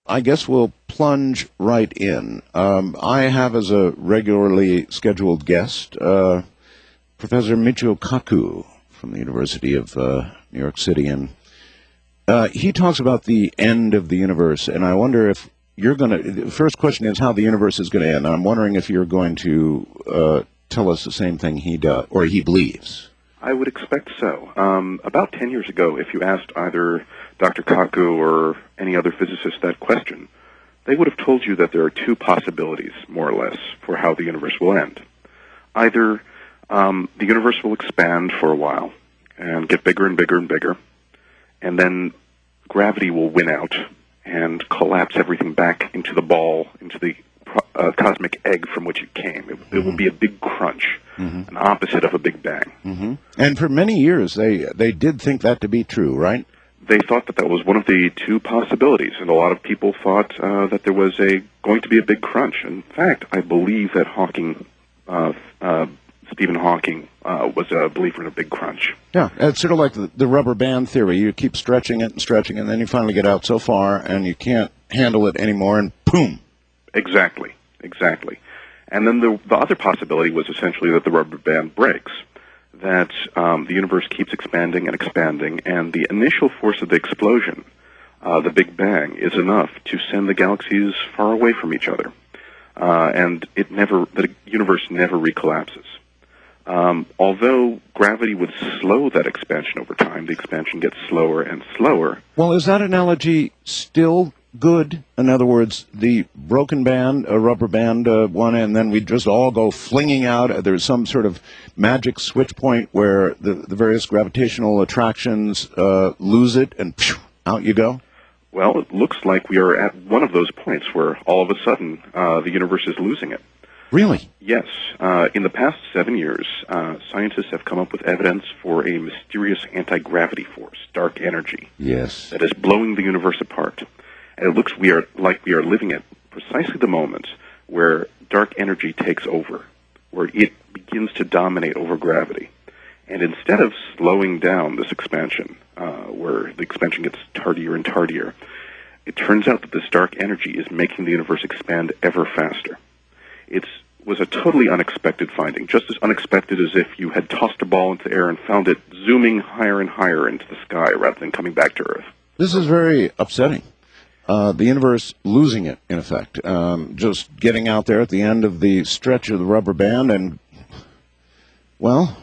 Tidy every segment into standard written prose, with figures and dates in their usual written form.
I guess we'll plunge right in. I have as a regularly scheduled guest Professor Michio Kaku from the University of New York City, and he talks about the end of the universe, and I wonder if you're going to... The first question is how the universe is going to end. I'm wondering if you're going to tell us the same thing he does, or he believes. I would expect so. About 10 years ago, if you asked either Dr. Kaku or any other physicist that question, they would have told you that there are two possibilities, more or less, for how the universe will end. Either the universe will expand for a while and get bigger and bigger and bigger, and then gravity will win out and collapse everything back into the ball, into the cosmic egg from which it came. It will be a big crunch, an opposite of a big bang. And for many years, they did think that to be true, right? They thought that was one of the two possibilities, and a lot of people thought that there was going to be a big crunch. In fact, I believe that Stephen Hawking was a believer in a big crunch. Yeah, it's sort of like the rubber band theory. You keep stretching it, and then you finally get out so far, and you can't handle it anymore, and boom. Exactly. And then the other possibility was essentially that the rubber band breaks, that the universe keeps expanding and expanding, and the initial force of the explosion, the Big Bang, is enough to send the galaxies far away from each other, and the universe never recollapses. Although gravity would slow that expansion over time, the expansion gets slower and slower. Well, is that analogy still good? In other words, the broken band, a rubber band, one, and then we just all go flinging out. There's some sort of magic switch point where the various gravitational attractions lose it, and phew, out you go? Well, it looks like we are at one of those points where all of a sudden the universe is losing it. Really? Yes. In the past 7 years, scientists have come up with evidence for a mysterious anti-gravity force, dark energy, yes, that is blowing the universe apart. And it looks like we are living at precisely the moment where dark energy takes over, where it begins to dominate over gravity. And instead of slowing down this expansion, where the expansion gets tardier and tardier, it turns out that this dark energy is making the universe expand ever faster. It was a totally unexpected finding, just as unexpected as if you had tossed a ball into the air and found it zooming higher and higher into the sky rather than coming back to Earth. This is very upsetting. The universe losing it, in effect, just getting out there at the end of the stretch of the rubber band, and well,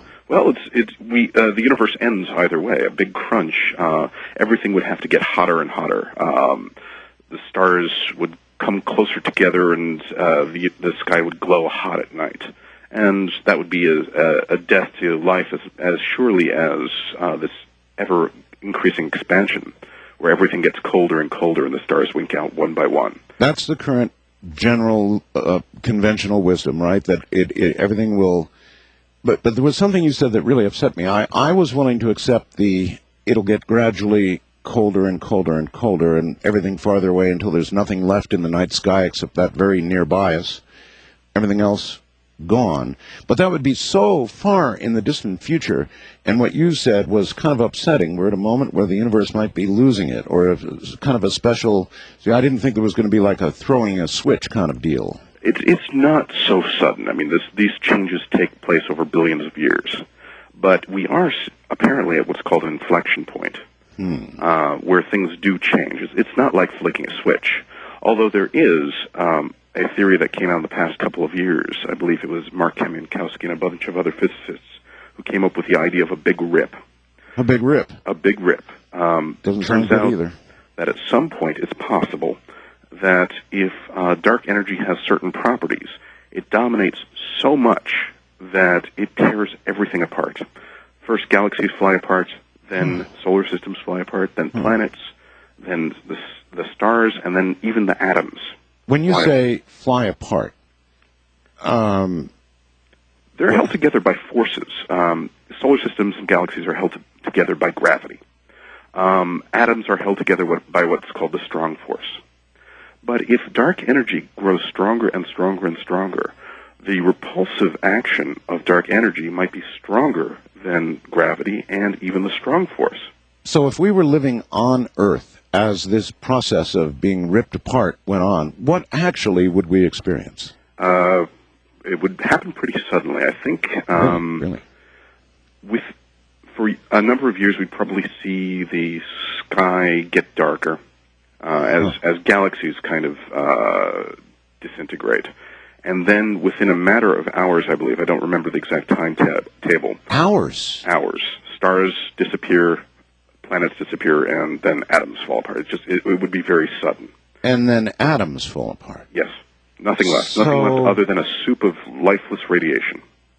the universe ends either way. A big crunch. Everything would have to get hotter and hotter. The stars would come closer together, and the sky would glow hot at night, and that would be a death to life as surely as this ever increasing expansion, where everything gets colder and colder and the stars wink out one by one. That's the current general conventional wisdom, right? That everything will... But there was something you said that really upset me. I was willing to accept it'll get gradually colder and colder and colder and everything farther away until there's nothing left in the night sky except that very nearby us. Everything else gone. But that would be so far in the distant future, and what you said was kind of upsetting. We're at a moment where the universe might be losing it, or kind of a special... See, I didn't think there was going to be like a throwing a switch kind of deal. It's not so sudden. I mean, these changes take place over billions of years. But we are apparently at what's called an inflection point, where things do change. It's not like flicking a switch, although there is... a theory that came out in the past couple of years. I believe it was Mark Kamiankowski and a bunch of other physicists who came up with the idea of a big rip. A big rip? A big rip. Doesn't sound good either. That at some point it's possible that if dark energy has certain properties, it dominates so much that it tears everything apart. First galaxies fly apart, then solar systems fly apart, then planets, then the stars, and then even the atoms. When you say fly apart, they're held together by forces. Solar systems and galaxies are held together by gravity. Atoms are held together by what's called the strong force. But if dark energy grows stronger and stronger and stronger, the repulsive action of dark energy might be stronger than gravity and even the strong force. So if we were living on Earth as this process of being ripped apart went on, what actually would we experience? It would happen pretty suddenly, I think. Really? For a number of years, we'd probably see the sky get darker as galaxies kind of disintegrate. And then within a matter of hours, I believe, I don't remember the exact timetable. Hours? Hours. Stars disappear, planets disappear, and then atoms fall apart. It would be very sudden. And then atoms fall apart? Yes. Nothing left. Nothing left other than a soup of lifeless radiation.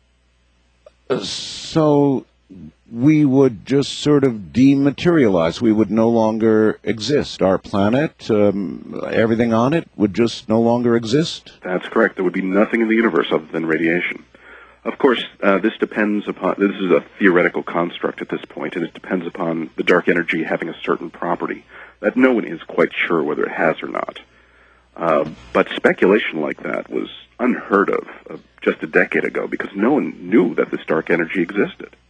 So we would just sort of dematerialize. We would no longer exist. Our planet, everything on it, would just no longer exist? That's correct. There would be nothing in the universe other than radiation. Of course, this is a theoretical construct at this point, and it depends upon the dark energy having a certain property that no one is quite sure whether it has or not. But speculation like that was unheard of just a decade ago because no one knew that this dark energy existed.